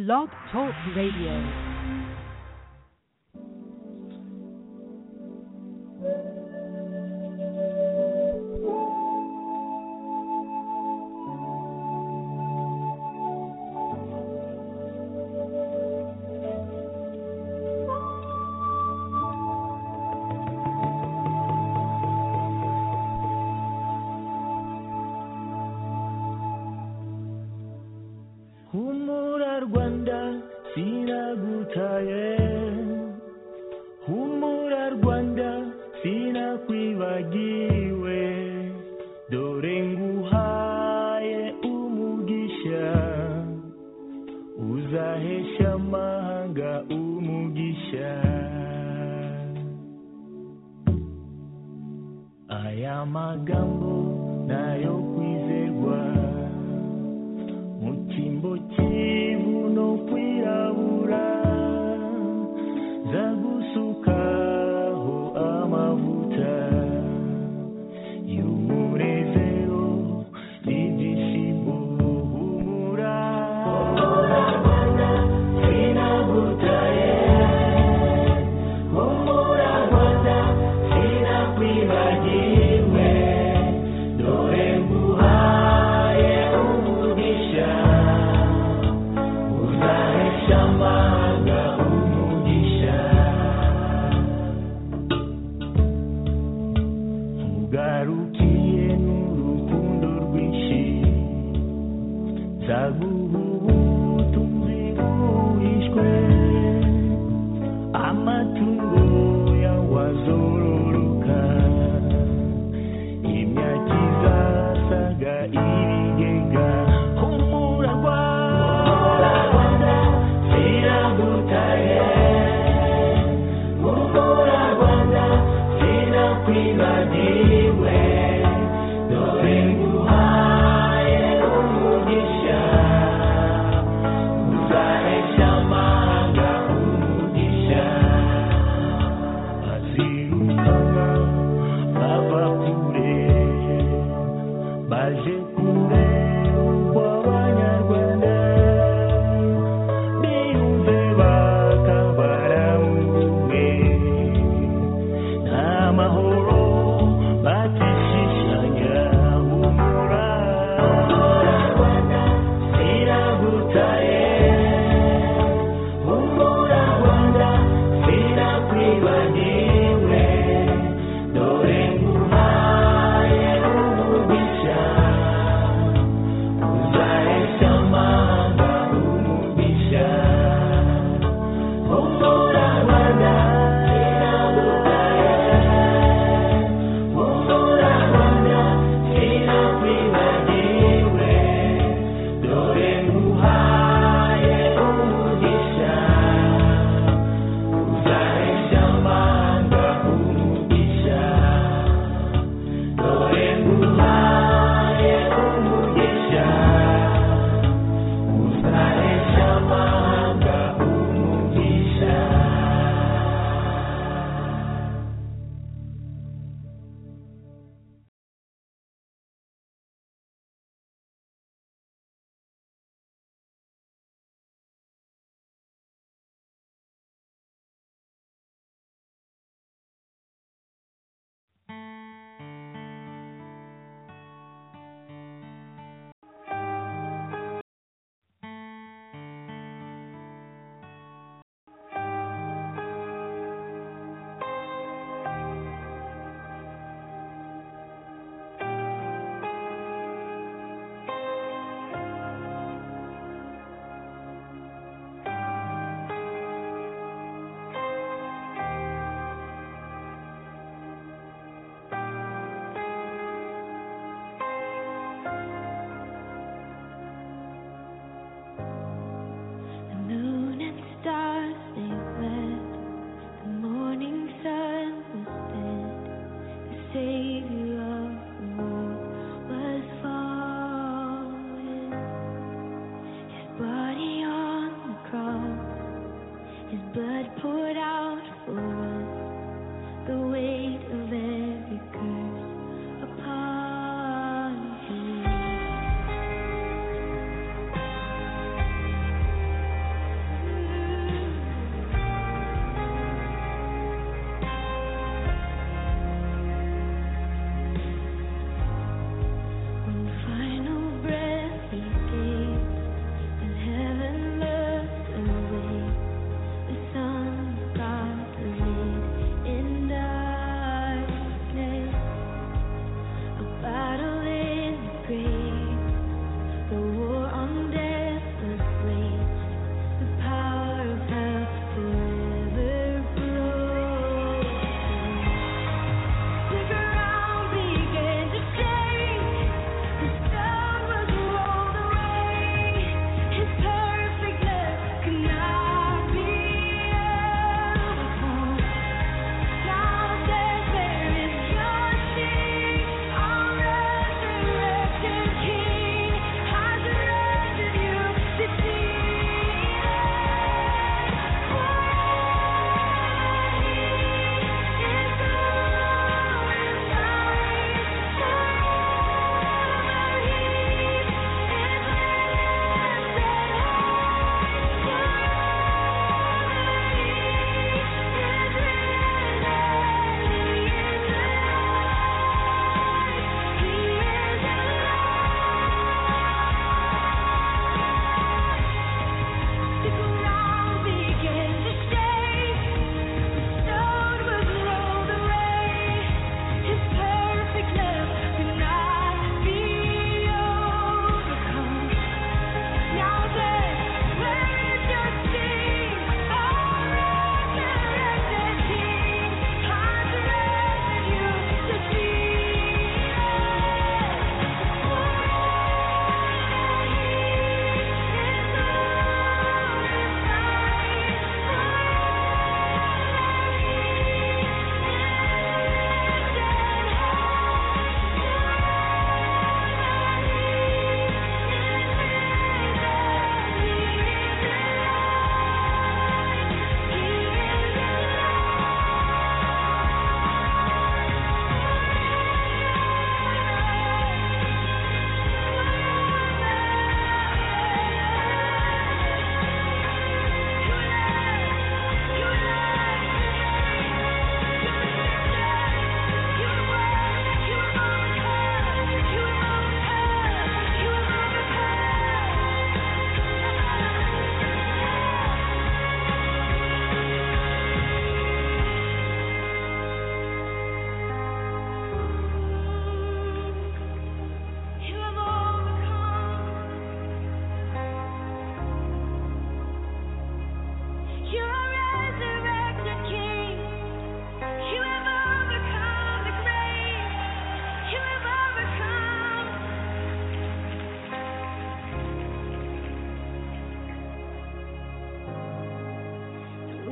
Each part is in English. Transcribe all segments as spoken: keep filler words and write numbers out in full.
Blog Talk Radio.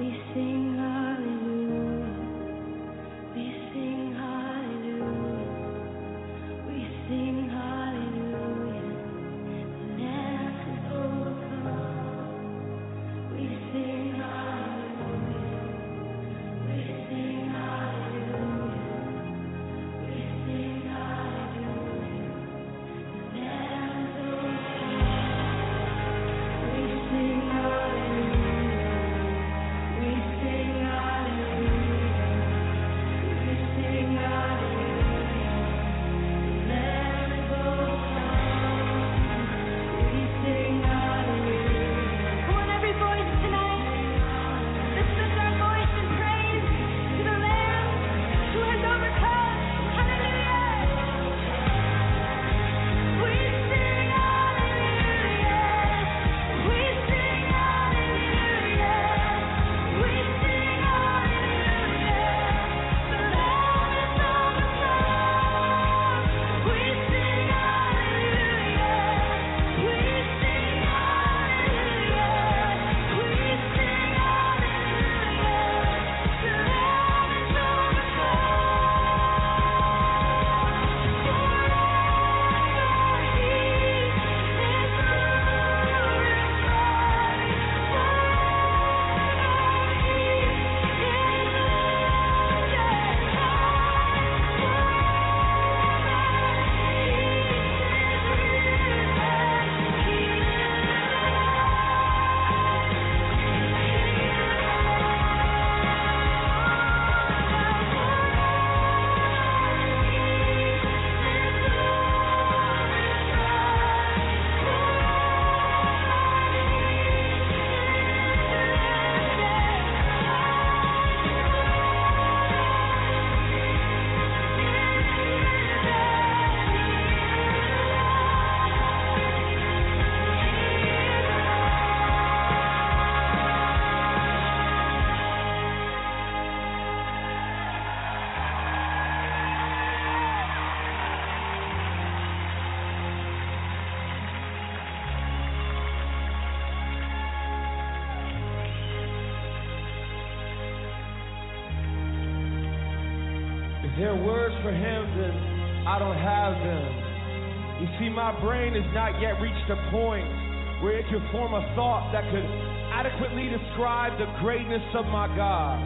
There are words for him that I don't have them. You see, my brain has not yet reached a point where it can form a thought that could adequately describe the greatness of my God.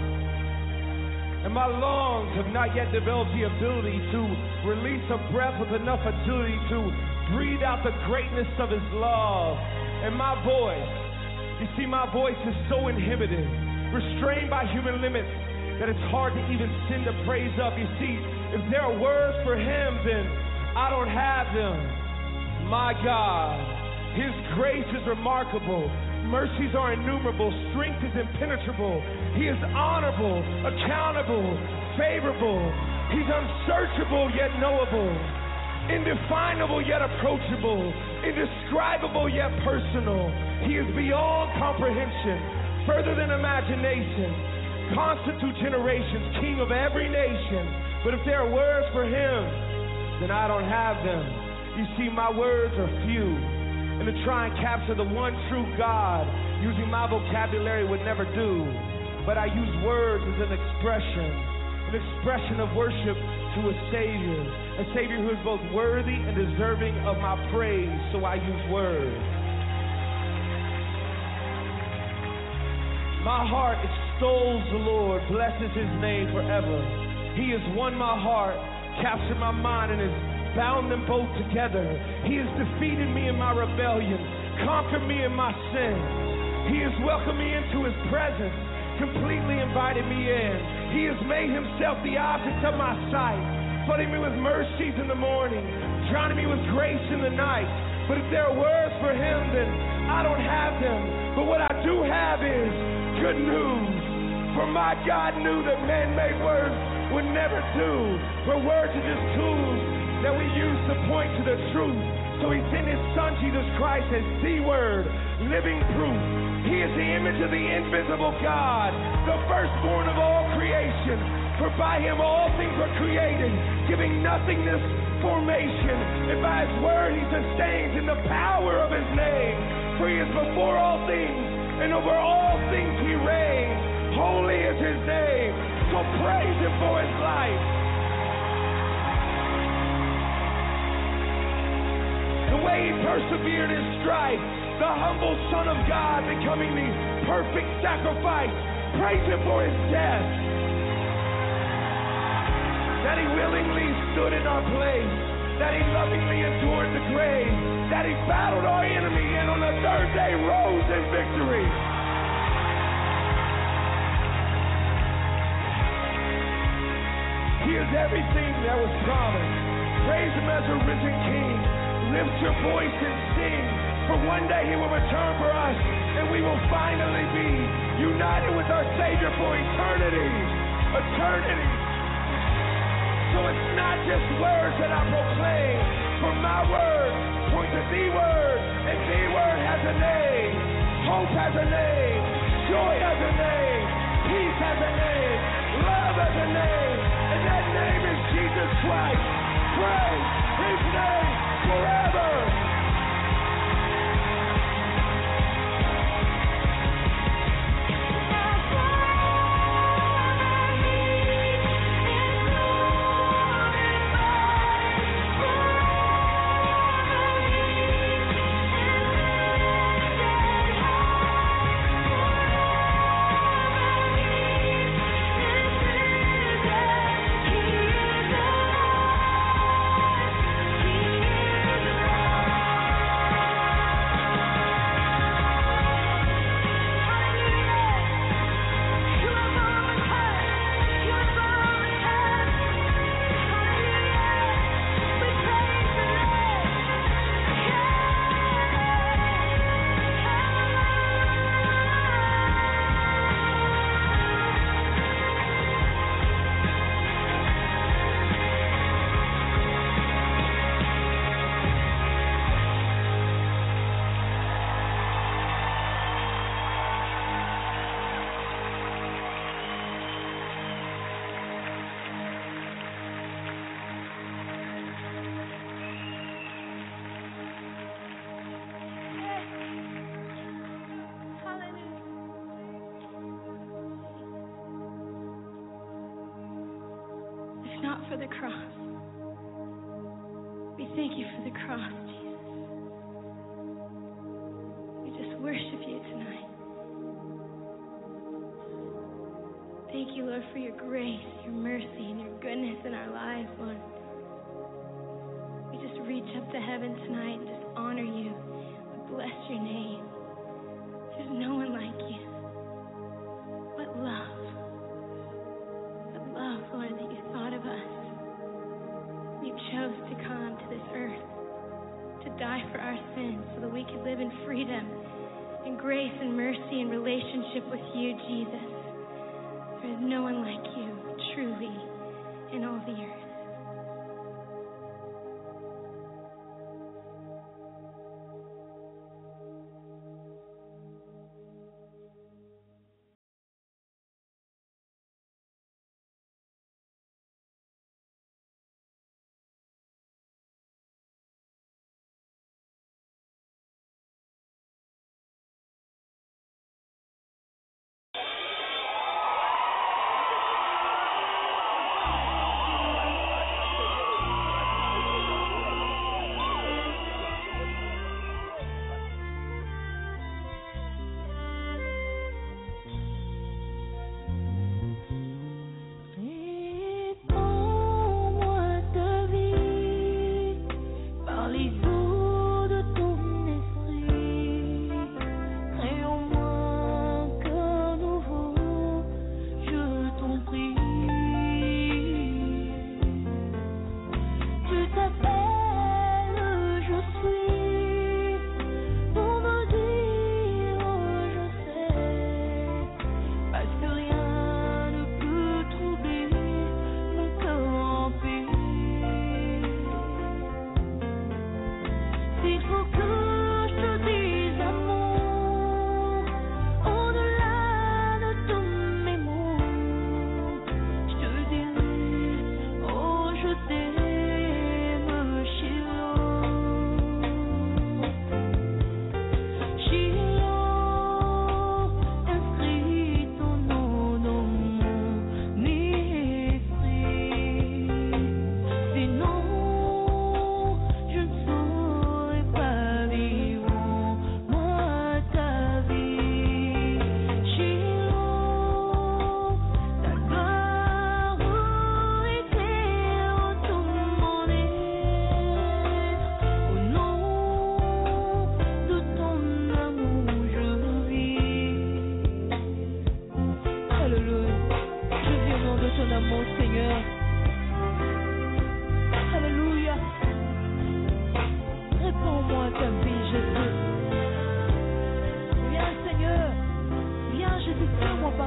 And my lungs have not yet developed the ability to release a breath with enough agility to breathe out the greatness of his love. And my voice, you see, my voice is so inhibited, restrained by human limits, that it's hard to even send a praise up. You see, if there are words for him, then I don't have them. My God, his grace is remarkable. Mercies are innumerable. Strength is impenetrable. He is honorable, accountable, favorable. He's unsearchable yet knowable. Indefinable yet approachable. Indescribable yet personal. He is beyond comprehension, further than imagination. Constitute generations, king of every nation. But if there are words for him, then I don't have them. You see, my words are few. And to try and capture the one true God, using my vocabulary would never do. But I use words as an expression, an expression of worship to a Savior, a Savior who is both worthy and deserving of my praise, so I use words. My heart extols the Lord, blesses his name forever. He has won my heart, captured my mind, and has bound them both together. He has defeated me in my rebellion, conquered me in my sin. He has welcomed me into his presence, completely invited me in. He has made himself the object of my sight, flooding me with mercies in the morning, drowning me with grace in the night. But if there are words for him, then I don't have them. But what I do have is good news. For my God knew that man-made words would never do. For words are just tools that we use to point to the truth. So he sent his son, Jesus Christ, as the word, living proof. He is the image of the invisible God, the firstborn of all creation. For by him all things were created, giving nothingness formation. And by his word he sustains in the power of his name. For he is before all things, and over all things he reigns. Holy is his name. So praise him for his life. The way he persevered in strife, the humble Son of God becoming the perfect sacrifice. Praise him for his death. That he willingly stood in our place. That he lovingly endured the grave. That he battled our enemy and on the third day rose in victory. Here's everything that was promised. Praise him as a risen king. Lift your voice and sing. For one day he will return for us and we will finally be united with our Savior for eternity. Eternity. So it's not just words that I proclaim, for my word points to the word, and the word has a name. Hope has a name. Joy has a name. Peace has a name. Love has a name. And that name is Jesus Christ. Praise his name forever. For the cross. We thank you for the cross, Jesus. We just worship you tonight. Thank you, Lord, for your grace, your mercy, and your goodness in our lives, Lord. We just reach up to heaven tonight and just honor you. We bless your name. There's no one like you. What love. What love, Lord, that you thought of us. You chose to come to this earth to die for our sins so that we could live in freedom and grace and mercy and relationship with you, Jesus. There is no one like you, truly, in all the earth.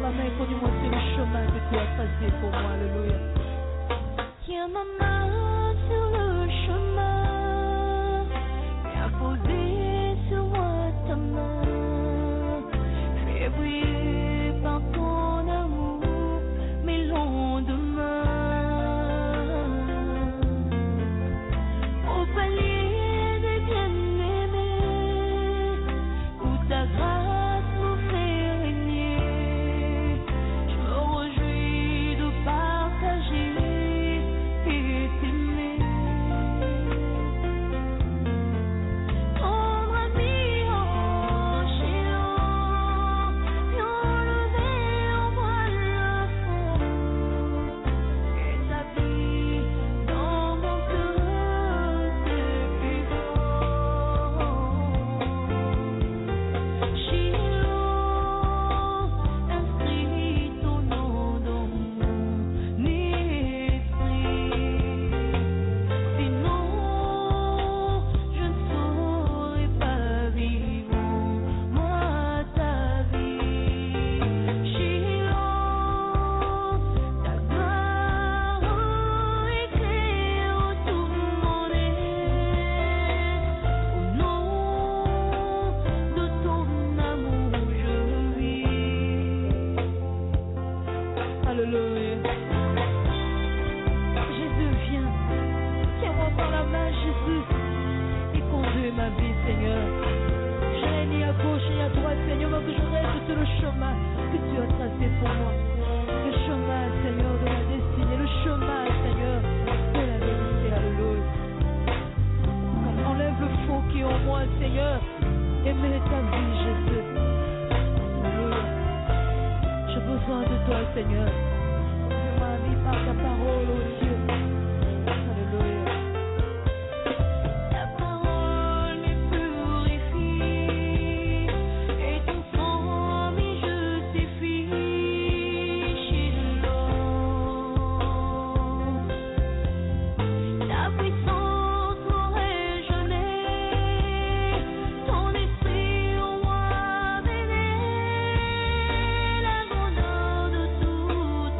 la main, conduis-moi sur le chemin que tu as tracé pour moi. Alléluia. Tiens ma main sur le chemin, viens poser sur moi ta main, fais briller par ton amour mes lendemains. Au palier des bien-aimés, où ta grâce nous fait régner, je me réjouis de partager et t'aimer. Prendre un miracle géant, et enlever en moi le fond, établi dans mon cœur depuis lors. Shiloh, inscris ton nom dans mon esprit. Sinon, je ne saurais pas vivre moi ta vie. Shiloh, ta gloire éclaire tout mon être. Au nom de ton amour, je vis. Alléluia. Jésus, viens. Tiens-moi par la main, Jésus, et conduis ma vie, Seigneur. Je n'ai ni à gauche ni à droite, Seigneur, mais que je reste sur le chemin que tu as tracé pour moi. Le chemin, Seigneur, de la destinée, le chemin, Seigneur, de la vérité. Alléluia. Enlève le faux qui est en moi, Seigneur, et mets ta vie, Jésus. Alléluia. J'ai besoin de toi, Seigneur. Conduis ma vie par ta parole, oh Dieu. Alléluia. Ta parole me purifie, et ton sang m'y justifie. Shiloh, ta puissance m'aurait jeûné, ton esprit en moi béné, la grandeur de toute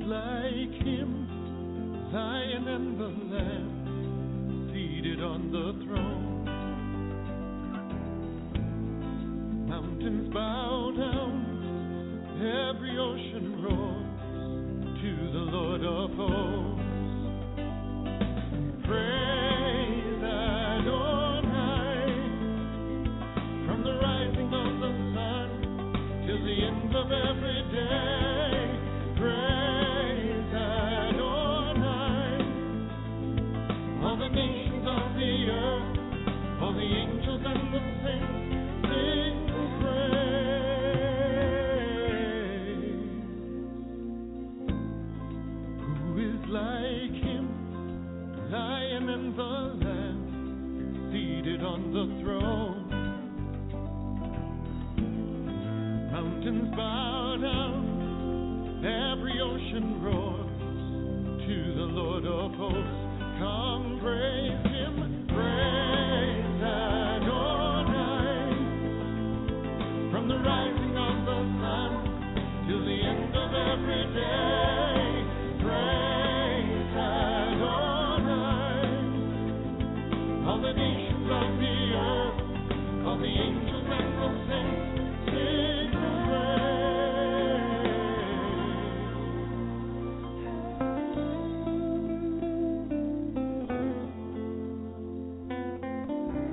like him? Lion and the Lamb, seated on the throne. Mountains bow down, every ocean roars to the Lord of hosts. Praise Adonai, from the rising of the sun till the end of every day. Praise Adonai, all the nations of the earth, all the angels and the saints sing praise. Who is like him? Lion and the Lamb, seated on the throne. Mountains bow down, every ocean roars to the Lord of hosts. Come praise him, praise Adonai, from the rising of the sun till the end of every day. Praise Adonai, all the nations of the earth, all the angels and the saints sing praise.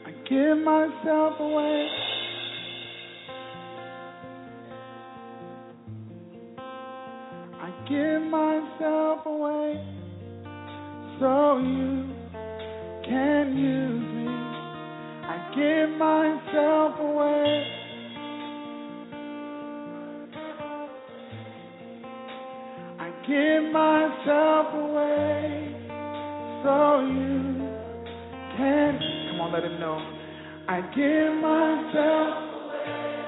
I give myself away. I give myself away so you can use me. I give myself away. I give myself away so you can. Come on, let him know. I give myself away.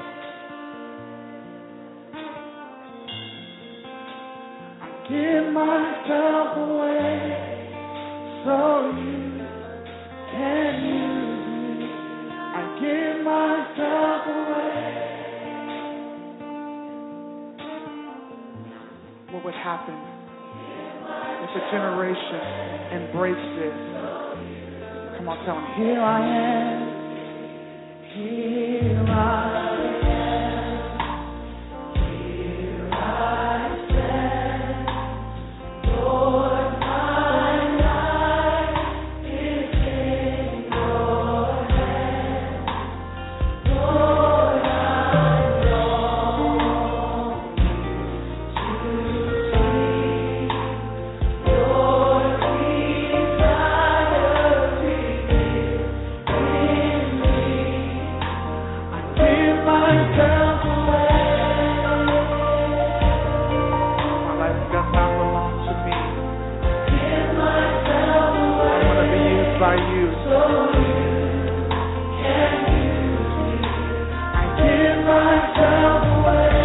I give myself away so you can use me. I give myself away. What would happen if a generation embraced this? Come on, tell them, here I am. Here I am. Here I stand. Lord, my life is in your hands. Lord, I long to see your desire revealed in me. I give myself away. My life does not belong to me. Give myself away. I want to be used by you. So you can use me. I give myself away.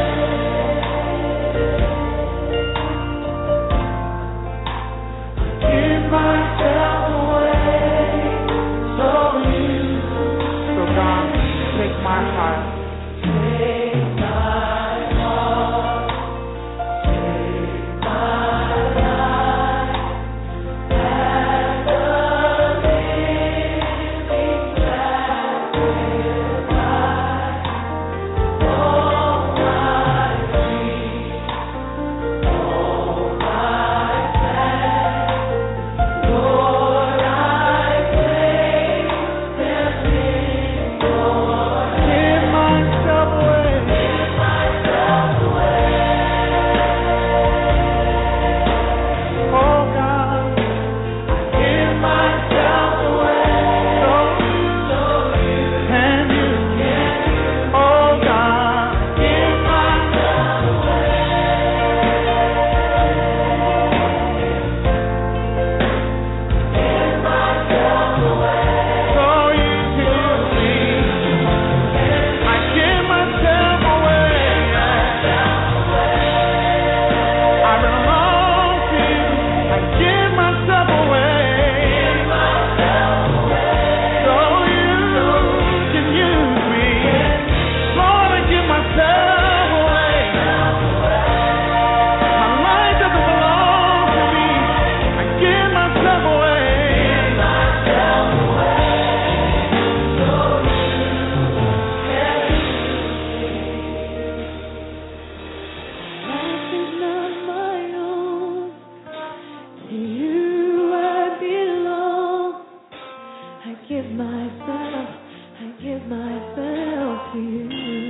I give myself away. So you, so God, take my heart. Take my heart. Take my life. As a living sacrifice. All my dreams, all my plans, Lord, I place them in your hands. Give myself away. Give myself away. Oh God, I give myself away. So you can use me. Oh God, give myself away. Give myself away. So you can use me. I give myself away. I belong to you. I give myself away. So you can use me. Lord, I give myself away. My life doesn't belong to me. I give myself away. Life is not my own. To you I belong. I give myself, I give myself to you.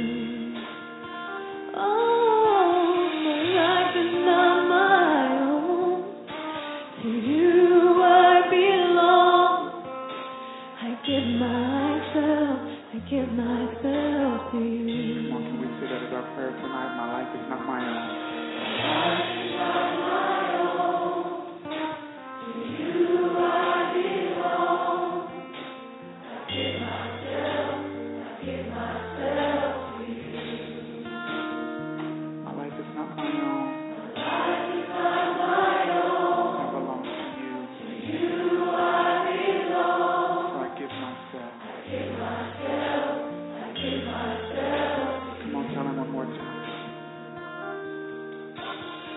Oh, my life is not my own. To you I belong. I give myself, I give myself to you. Come on, can we say that as our prayer tonight? My life is not my own. My life is not my own. I belong to you. So I give myself. Come on, tell him one more time.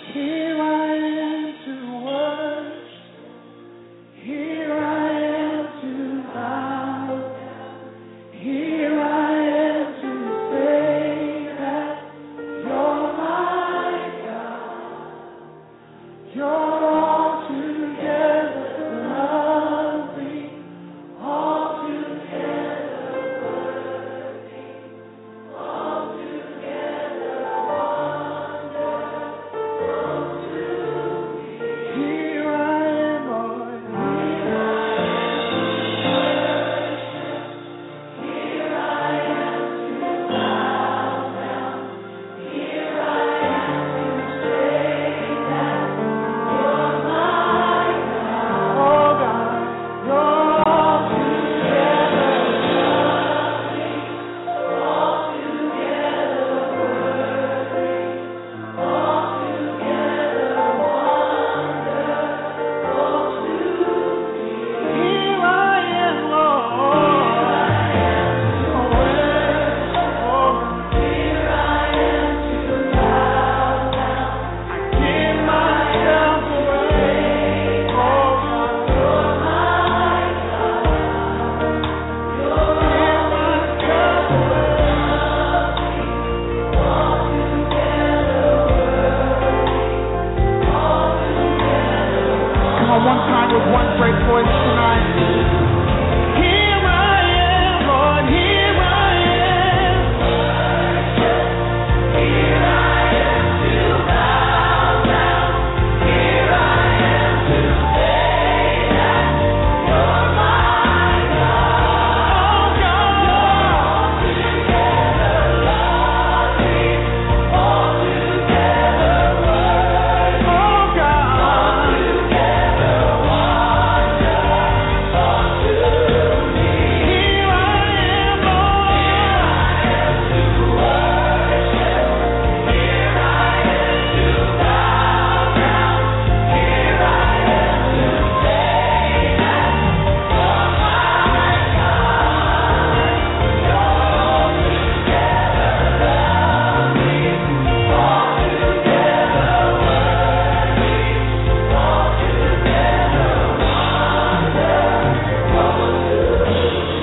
Here I am to worship. Here I am to bow down. Here I am to say that you're my God. You're altogether lovely, altogether worthy, altogether wonderful to me. Here I am, Lord. Here I am to worship. Here I am to bow down. Here I am to say that you're my God. Oh God, you're altogether lovely, altogether worthy, altogether wonderful to me. Here I am, Lord. To worship. Here I am to bow down. I give myself away. Oh God, you're my God. You're myself away. Altogether worthy, altogether. Come on, one time with one great voice tonight. Here I am, Lord. Here I am. Here I am to bow down. Here I am to say that you're my God. Oh God, altogether lovely, altogether worthy. Oh God, altogether wonderful to me. Here I am, Lord. Here I am to worship. Here I am to bow down. Here I am to say that you're my God. You're altogether lovely, altogether worthy, altogether wonderful to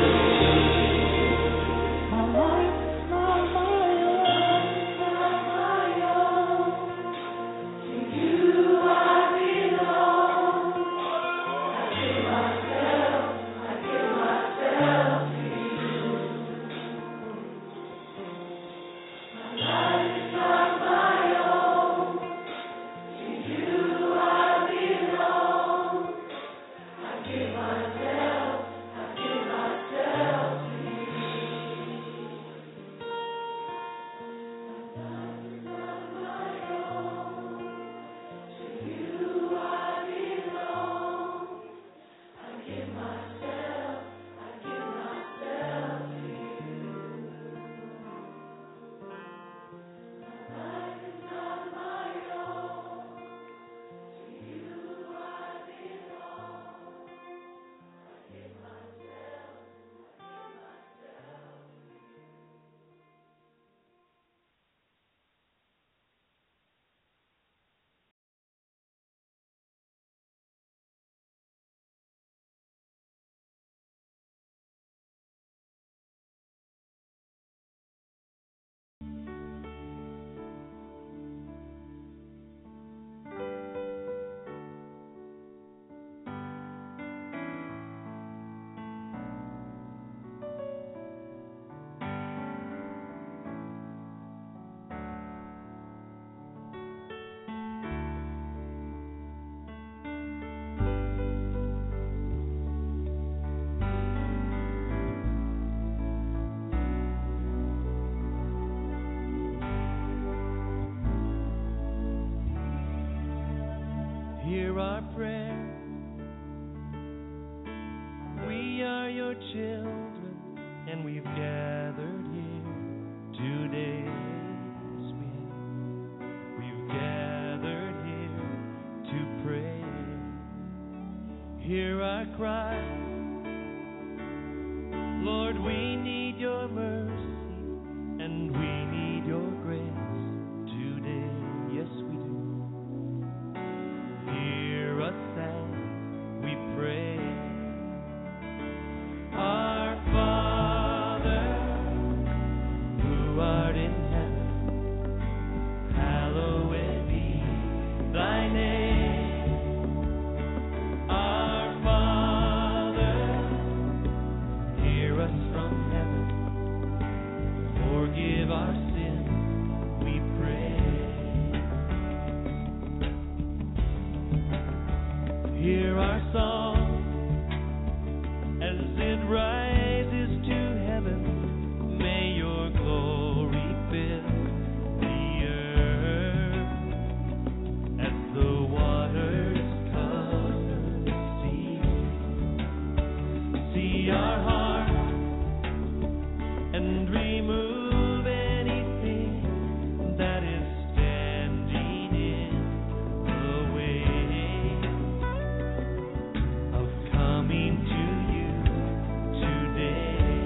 me. My life is not my own, not my own. To you I belong. I give myself, I give myself to you. My life is not my own. To you I belong. I give myself, I give myself to you. My life is not my own. To you I belong. I give myself, I give myself to you. My life is not my own. To you I belong. I give myself, I give myself. Hear our prayer. We are your children, and we've gathered here today. Yes, we have. We've gathered here to pray. Hear our cry. Lord, we need your mercy, and we need your grace today. Yes, we do. song as it rises to heaven. May your glory fill the earth as the waters cover the sea. See our hearts and remove anything that is standing in the way of coming to you today.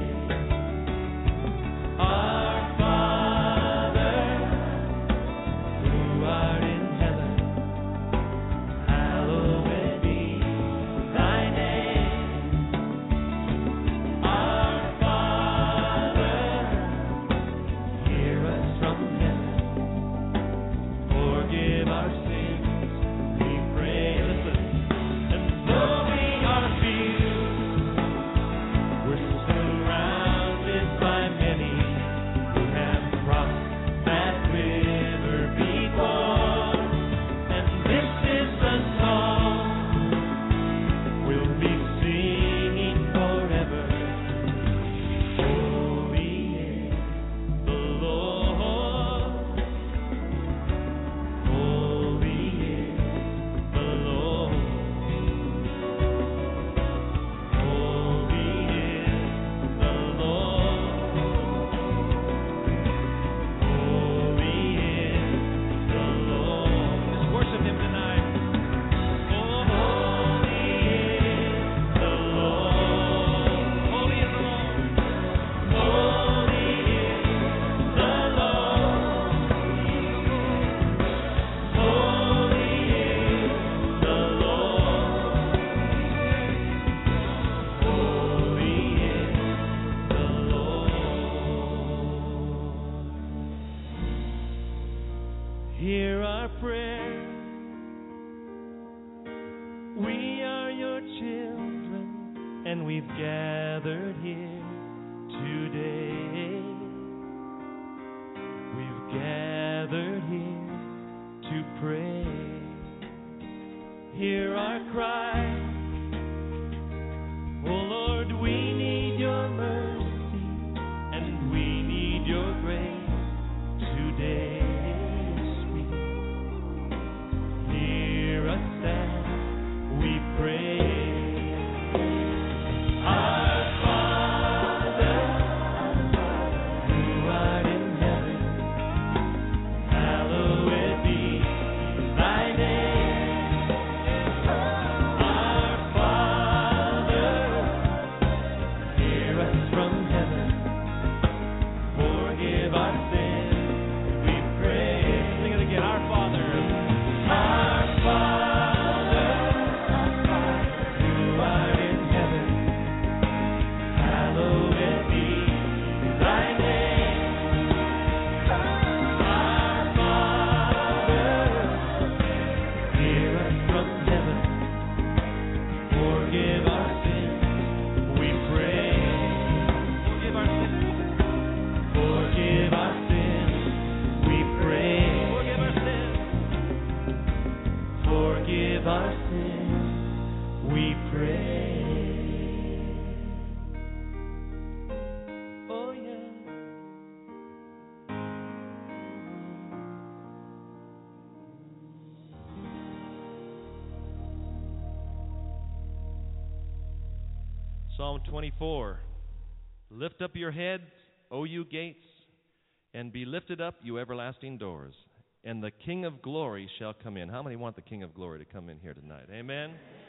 Our Father, who art in heaven, hallowed be thy name. Our Father, hear us from heaven. Forgive our sins, we pray. Listen. And though we are few, we're surrounded by many who have crossed that river before. And this is the song we'll be singing forever. Holy is the Lord. Holy is the Lord. Holy is the Lord. Holy is the Lord. Just worship Him tonight. Oh, holy is the Lord. Holy is the Lord. Holy is the Lord. Holy is the Lord. Holy is the Lord. Hear our prayer. We are your children, and we've gathered here today. We've gathered here to pray. Hear our cry. Oh Lord, we need your mercy, and we need your grace today. Speak. Hear us as we pray. Our Father, who art in heaven, hallowed be thy name. Our Father, hear us from heaven. Forgive our sins, we pray. Sing it again. Our Father. Our Father, who art in heaven, hallowed be thy name. Our Father, hear us from heaven. Forgive our sins, we pray. Forgive our sins. Forgive our sins, we pray. Forgive our sins. Forgive our sins, we pray. Oh yeah. Psalm twenty-four. Lift up your heads, O you gates, and be lifted up, you everlasting doors, and the King of glory shall come in. How many want the King of glory to come in here tonight? Amen.